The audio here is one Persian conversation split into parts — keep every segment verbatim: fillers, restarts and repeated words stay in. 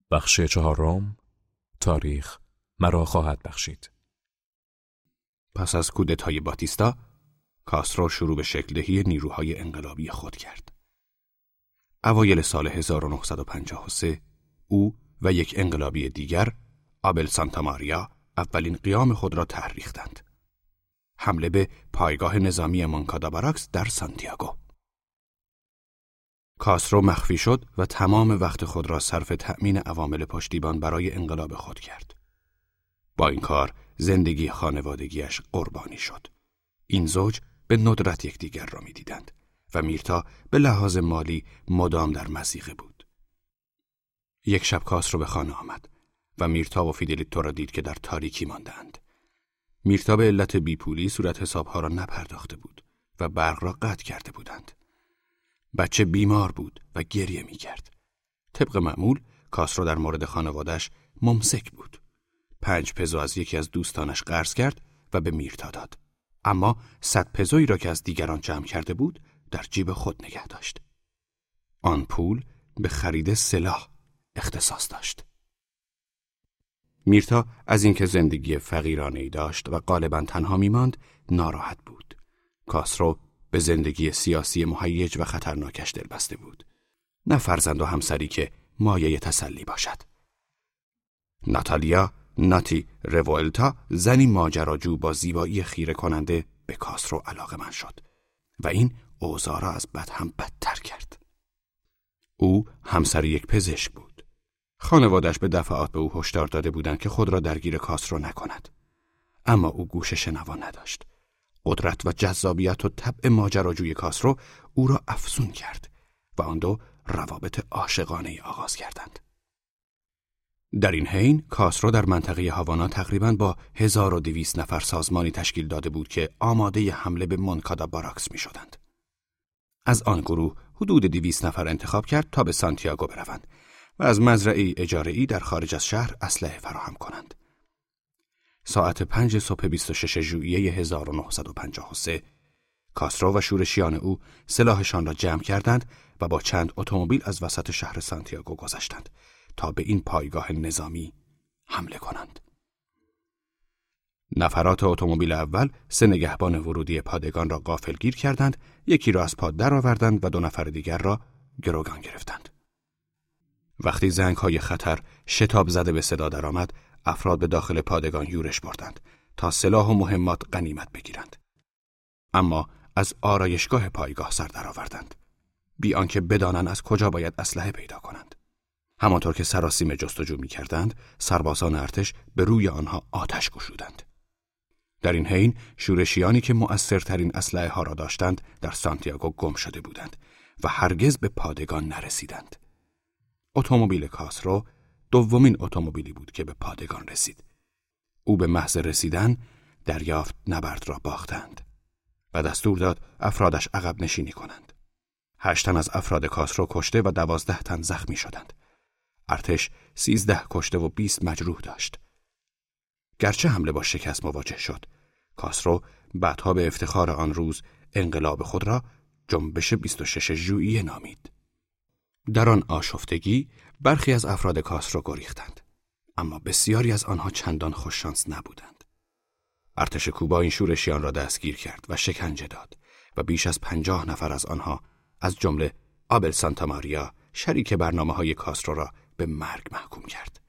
بخش چهارم، تاریخ مرا خواهد بخشید. پس از کودتای باتیستا، کاسترو شروع به شکل دهی نیروهای انقلابی خود کرد. اوایل سال هزار و نهصد و پنجاه و سه او و یک انقلابی دیگر، آبل سانتاماریا، اولین قیام خود را تحریختند. حمله به پایگاه نظامی مونکادا باراکس در سانتیاگو. کاسترو مخفی شد و تمام وقت خود را صرف تأمین عوامل پشتیبان برای انقلاب خود کرد. با این کار زندگی خانوادگیش قربانی شد. این زوج به ندرت یکدیگر را می‌دیدند و میرتا به لحاظ مالی مدام در مضیقه بود. یک شب کاسترو به خانه آمد و میرتا و فیدلیتو را دید که در تاریکی ماندند. میرتا به علت بیپولی صورت حسابها را نپرداخته بود و برق را قطع کرده بودند. بچه بیمار بود و گریه می کرد. طبق معمول کاسترو در مورد خانوادش ممسک بود. پنج پزو از یکی از دوستانش قرض کرد و به میرتا داد. اما صد پزویی را که از دیگران جمع کرده بود در جیب خود نگه داشت. آن پول به خرید سلاح اختصاص داشت. میرتا از اینکه زندگی فقیرانه‌ای داشت و غالباً تنها می‌ماند ناراحت بود. کاسترو به زندگی سیاسی مهیج و خطرناکش دلبسته بود. نه فرزند و همسری که مایه تسلی باشد. ناتالیا ناتی روولتا، زنی ماجراجو با زیبایی خیره کننده، به کاسترو علاقه‌مند شد و این اوضاع را از بد هم بدتر کرد. او همسر یک پزشک بود. خانوادش به دفعات به او هشدار داده بودند که خود را درگیر کاسترو نکند. اما او گوش شنوا نداشت. قدرت و جذابیت و طبع ماجراجوی کاسترو او را افزون کرد و آن دو روابط عاشقانه‌ای آغاز کردند. در این حین کاسترو در منطقه هاوانا تقریباً با هزار و دویست نفر سازمانی تشکیل داده بود که آماده حمله به مونکادا باراکس می شدند. از آن گروه حدود دویست نفر انتخاب کرد تا به سانتیاگو بروند و از مزرعه اجاره‌ای در خارج از شهر اسلحه فراهم کنند. ساعت پنج صبح بیست و شش ژوئیه هزار و نهصد و پنجاه و سه کاسترو و شورشیان او سلاحشان را جمع کردند و با چند اتومبیل از وسط شهر سانتیاگو گذشتند تا به این پایگاه نظامی حمله کنند. نفرات اتومبیل اول سه نگهبان ورودی پادگان را غافلگیر کردند، یکی را از پا درآوردند و دو نفر دیگر را گروگان گرفتند. وقتی زنگ‌های خطر شتاب زده به صدا درآمد، افراد به داخل پادگان یورش بردند تا سلاح و مهمات غنیمت بگیرند. اما از آرایشگاه پایگاه سر درآوردند، بی آنکه بدانند از کجا باید اسلحه پیدا کنند. همانطور که سراسیمه جستجو می‌کردند، سربازان ارتش به روی آنها آتش گشودند. در این حین شورشیانی که مؤثرترین اسلحه ها را داشتند در سانتیاگو گم شده بودند و هرگز به پادگان نرسیدند. اتومبیل کاسترو دومین اتومبیلی بود که به پادگان رسید. او به محض رسیدن دریافت نبرد را باختند و دستور داد افرادش عقب نشینی کنند. هشت تن از افراد کاسترو کشته و دوازده تن زخمی شدند. ارتش سیزده کشته و بیست مجروح داشت. گرچه حمله با شکست مواجه شد، کاسترو بعدها به افتخار آن روز انقلاب خود را جنبش بیست و شش ژوئیه نامید. در آن آشفتگی برخی از افراد کاسترو گریختند، اما بسیاری از آنها چندان خوششانس نبودند. ارتش کوبا این شورشیان را دستگیر کرد و شکنجه داد و بیش از پنجاه نفر از آنها از جمله آبل سانتاماریا، شریک برنامه‌های کاسترو، را به مرگ محکوم کرد.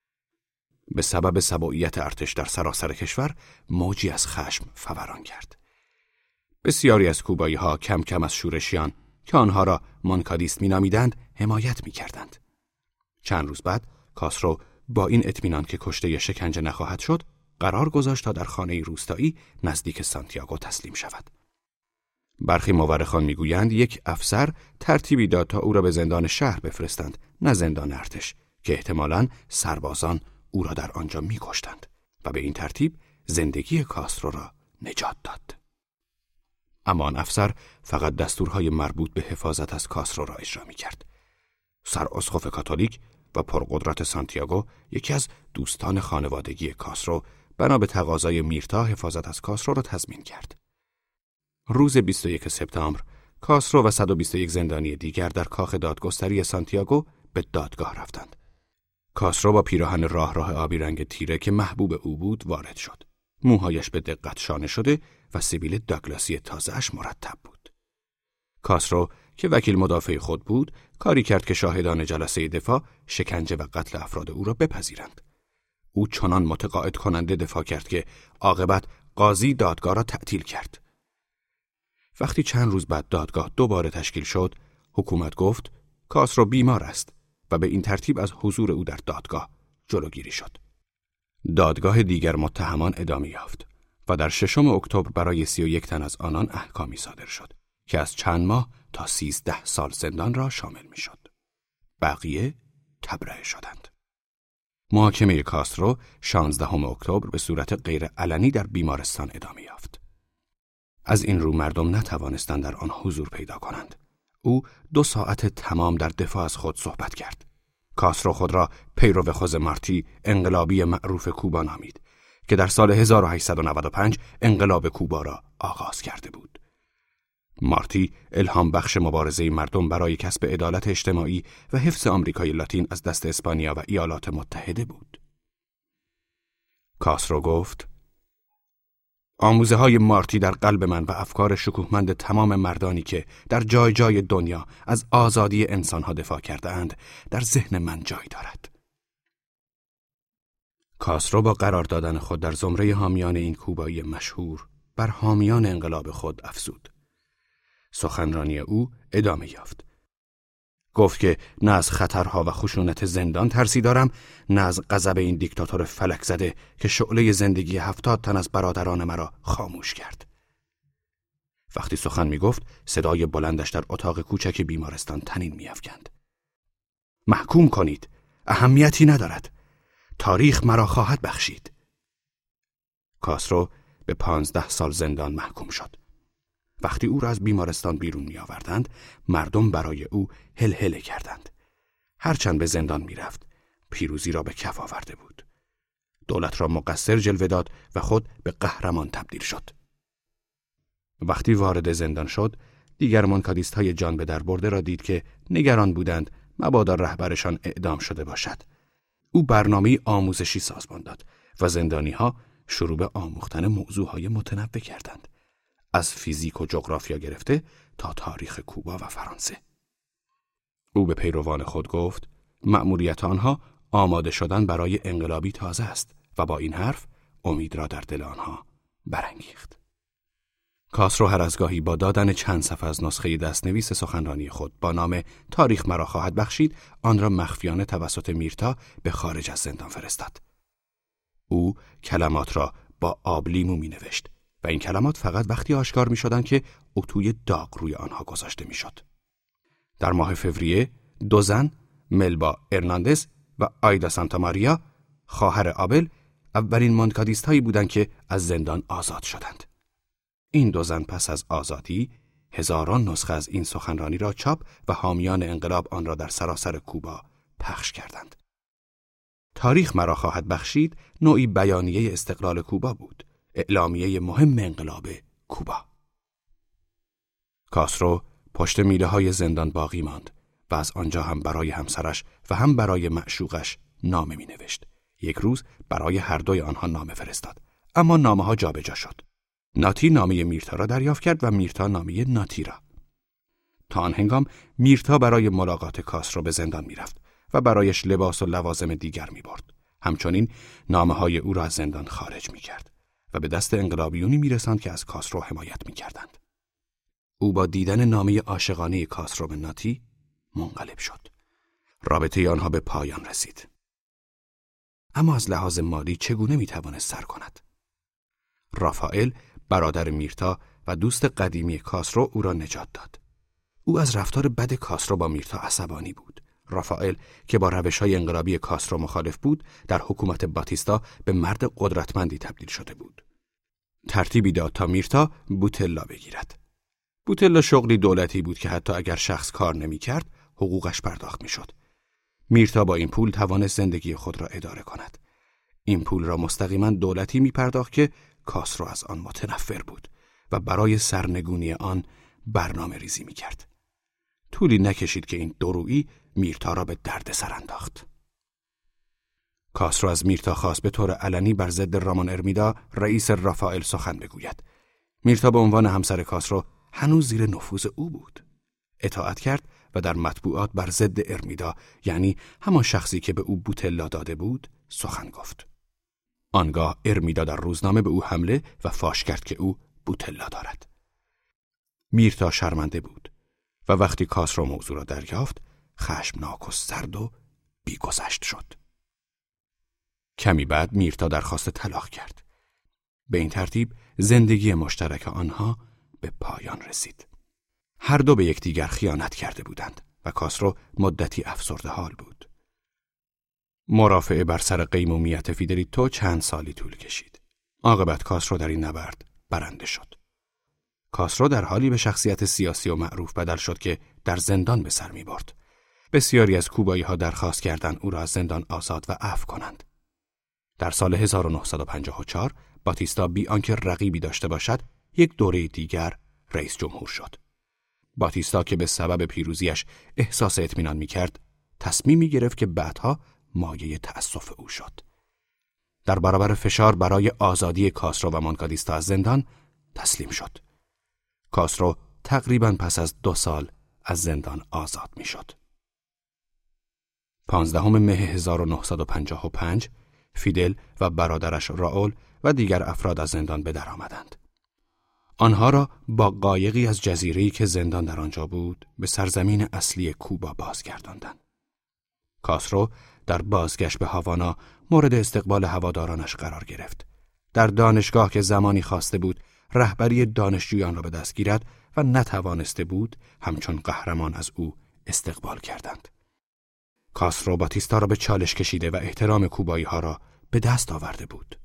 به سبب سبوعیت ارتش در سراسر کشور موجی از خشم فوران کرد. بسیاری از کوبایی‌ها کم کم از شورشیان که آنها را مونکادیست می‌نامیدند حمایت می‌کردند. چند روز بعد کاسترو با این اطمینان که کشته شکنجه نخواهد شد، قرار گذاشت تا در خانه روستایی نزدیک سانتیاگو تسلیم شود. برخی مورخان میگویند یک افسر ترتیبی داد تا او را به زندان شهر بفرستند، نه زندان ارتش، که احتمالاً سربازان او را در آنجا می‌کشتند و به این ترتیب زندگی کاسترو را نجات داد. اما آن افسر فقط دستورهای مربوط به حفاظت از کاسترو را اجرا می‌کرد. سراسقف کاتولیک و پرقدرت سانتیاگو، یکی از دوستان خانوادگی کاسترو، بنا به تقاضای میرتا حفاظت از کاسترو را تضمین کرد. روز بیست و یکم سپتامبر کاسترو و صد و بیست و یک زندانی دیگر در کاخ دادگستری سانتیاگو به دادگاه رفتند. کاسترو با پیراهن راه راه آبی رنگ تیره که محبوب او بود وارد شد. موهایش به دقت شانه شده و سبیل داگلاسی تازه‌اش مرتب بود. کاسترو که وکیل مدافع خود بود، کاری کرد که شاهدان جلسه دفاع شکنجه و قتل افراد او را بپذیرند. او چنان متقاعد کننده دفاع کرد که عاقبت قاضی دادگاه را تعطیل کرد. وقتی چند روز بعد دادگاه دوباره تشکیل شد، حکومت گفت کاسترو بیمار است و به این ترتیب از حضور او در دادگاه جلوگیری شد. دادگاه دیگر متهمان ادامه یافت و در ششم اکتبر برای سی و یک تن از آنان احکامی صادر شد که از چند ماه تا سیزده سال زندان را شامل می شد. بقیه تبرئه شدند. محاکمه کاسترو شانزدهم اکتبر به صورت غیر علنی در بیمارستان ادامه یافت. از این رو مردم نتوانستند در آن حضور پیدا کنند. او دو ساعت تمام در دفاع از خود صحبت کرد. کاسترو خود را پیرو خوزه مارتی، انقلابی معروف کوبا نامید که در سال هزار و هشتصد و نود و پنج انقلاب کوبا را آغاز کرده بود. مارتی الهام بخش مبارزه مردم برای کسب عدالت اجتماعی و حفظ آمریکای لاتین از دست اسپانیا و ایالات متحده بود. کاسترو گفت: آموزه های مارتی در قلب من و افکار شکوهمند تمام مردانی که در جای جای دنیا از آزادی انسانها دفاع کرده اند در ذهن من جای دارد. کاسترو با قرار دادن خود در زمره حامیان این کوبایی مشهور بر حامیان انقلاب خود افزود. سخنرانی او ادامه یافت. گفت که نه از خطرها و خشونت زندان ترسی دارم، نه از غضب این دیکتاتور فلک زده که شعله زندگی هفتاد تن از برادران مرا خاموش کرد. وقتی سخن می گفت صدای بلندش در اتاق کوچک بیمارستان طنین می افکند. محکوم کنید، اهمیتی ندارد. تاریخ مرا خواهد بخشید. کاسترو به پانزده سال زندان محکوم شد. وقتی او را از بیمارستان بیرون می آوردند، مردم برای او هلهله کردند. هرچند به زندان می رفت، پیروزی را به کف آورده بود. دولت را مقصر جلوه داد و خود به قهرمان تبدیل شد. وقتی وارد زندان شد، دیگر منکادیست های جان به در برده را دید که نگران بودند مبادا رهبرشان اعدام شده باشد. او برنامه آموزشی سازمان داد و زندانی ها شروع به آموختن موضوعهای متنوع کردند. از فیزیک و جغرافیا گرفته تا تاریخ کوبا و فرانسه. او به پیروان خود گفت مأموریت آنها آماده شدن برای انقلابی تازه است و با این حرف امید را در دل آنها برانگیخت. کاسترو هر از گاهی با دادن چند صفحه از نسخه دستنویس سخنرانی خود با نام تاریخ مرا خواهد بخشید آن را مخفیانه توسط میرتا به خارج از زندان فرستاد. او کلمات را با آب لیمو می نوشت و این کلمات فقط وقتی آشکار می شدند که اتوی داغ روی آنها گذاشته می شد. در ماه فوریه دو زن، ملبا ارناندز و آیدا سانتا ماریا، خواهر آبل، اولین منکادیست هایی بودند که از زندان آزاد شدند. این دو زن پس از آزادی هزاران نسخه از این سخنرانی را چاپ و حامیان انقلاب آن را در سراسر کوبا پخش کردند. تاریخ مرا خواهد بخشید نوعی بیانیه استقلال کوبا بود، اعلامیه مهم انقلاب کوبا. کاسترو پشت میله های زندان باقی ماند و از آنجا هم برای همسرش و هم برای معشوقش نامه می نوشت. یک روز برای هر دوی آنها نامه فرستاد، اما نامه ها جابجا شد. ناتی نامه میرتا را دریافت کرد و میرتا نامه ناتی را. تا آن هنگام میرتا برای ملاقات کاسترو به زندان می رفت و برایش لباس و لوازم دیگر می برد. همچنین نامه های او را از زندان خارج می کرد و به دست انقلابیونی می رساند که از کاسترو حمایت می کردند. او با دیدن نامه عاشقانه کاسترو به ناتی منقلب شد. رابطه آنها به پایان رسید. اما از لحاظ مالی چگونه می توانست سر کند؟ رافائل، برادر میرتا و دوست قدیمی کاسترو او را نجات داد. او از رفتار بد کاسترو با میرتا عصبانی بود. رافائل که با روش‌های انقلابی کاسترو مخالف بود، در حکومت باتیستا به مرد قدرتمندی تبدیل شده بود. ترتیبی داد تا میرتا بوتلا بگیرد. بوتلا شغلی دولتی بود که حتی اگر شخص کار نمی‌کرد، حقوقش پرداخت می‌شد. میرتا با این پول توانست زندگی خود را اداره کند. این پول را مستقیما دولتی می‌پرداخت که کاسترو از آن متنفر بود و برای سرنگونی آن برنامه ریزی می‌کرد. طولی نکشید که این دورویی میرتا را به درد سر انداخت. کاسترو از میرتا خواست به طور علنی بر ضد رامان ارمیدا رئیس رافائل سخن بگوید. میرتا به عنوان همسر کاسترو هنوز زیر نفوذ او بود. اطاعت کرد و در مطبوعات بر ضد ارمیدا، یعنی همان شخصی که به او بوتلا داده بود، سخن گفت. آنگاه ارمیدا در روزنامه به او حمله و فاش کرد که او بوتلا دارد. میرتا شرمنده بود و وقتی کاسترو موضوع را دریافت، خشمناک و سرد و بی‌گذشت شد. کمی بعد میرتا درخواست طلاق کرد. به این ترتیب زندگی مشترک آنها به پایان رسید. هر دو به یکدیگر خیانت کرده بودند و کاسترو مدتی افسرده حال بود. مرافعه بر سر قیمومیت فیدلیتو چند سالی طول کشید. عاقبت کاسترو در این نبرد برنده شد. کاسترو در حالی به شخصیت سیاسی و معروف بدل شد که در زندان به سر می برد. بسیاری از کوبایی ها درخواست کردند او را از زندان آزاد و عفو کنند. در سال هزار و نهصد و پنجاه و چهار باتیستا بی آنکه رقیبی داشته باشد یک دوره دیگر رئیس جمهور شد. باتیستا که به سبب پیروزیش احساس اطمینان می‌کرد، تصمیمی گرفت که بعدها مایه تأسف او شد. در برابر فشار برای آزادی کاسترو و مونکادیستا از زندان تسلیم شد. کاسترو تقریباً پس از دو سال از زندان آزاد می‌شد. پانزدهم مه هزار و نهصد و پنجاه و پنج فیدل و برادرش راول و دیگر افراد از زندان به در آمدند. آنها را با قایقی از جزیره‌ای که زندان در آنجا بود به سرزمین اصلی کوبا بازگرداندند. کاسترو در بازگشت به هاوانا مورد استقبال هوادارانش قرار گرفت. در دانشگاه که زمانی خواسته بود رهبری دانشجویان را به دست گیرد و نتوانسته بود، همچون قهرمان از او استقبال کردند. کاسترو باتیستا را به چالش کشیده و احترام کوبایی ها را به دست آورده بود.